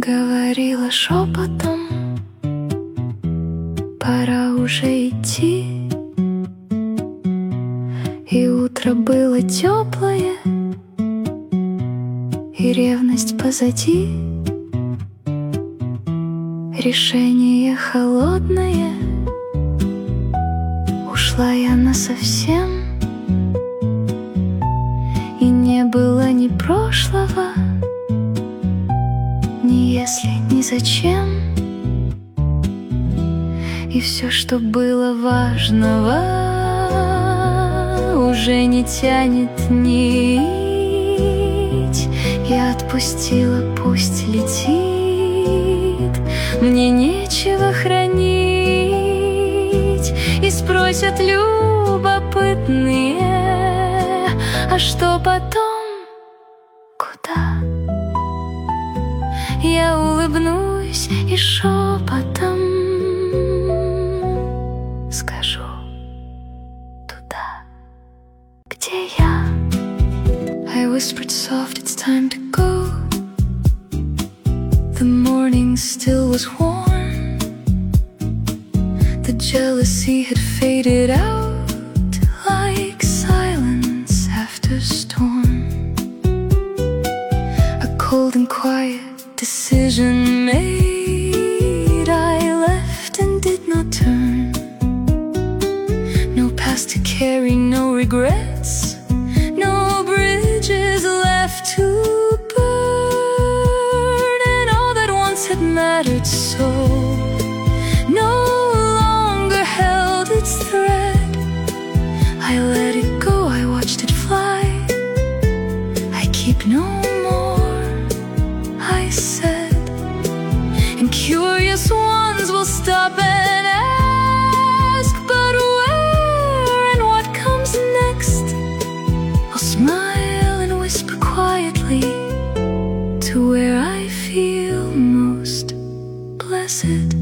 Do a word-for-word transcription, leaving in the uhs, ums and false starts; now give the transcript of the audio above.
говорила шепотом: пора уже идти. И утро было теплое, и ревность позади. Решение холодное, ушла я насовсем. И не было ни прошлого, ни если, ни зачем. И все, что было важного, уже не тянет нить. Я отпустила, пусть летит. Мне нечего хранить. И спросят любопытные: а что потом? Куда? Я улыбнусь и шепотом скажу: туда, где я. I whispered soft, it's time to go. The morning still was warm. The jealousy had faded out like silence after storm. A cold and quiet decision made, I left and did not turn. No past to carry, no regrets, no bridges left to burn. And all that once had mattered so no longer held its thread. I let it go, I watched it fly. I keep no more, I said. And curious ones will stop and ask, but where and what comes next? I'll smile and whisper quietly to where I feel most blessed.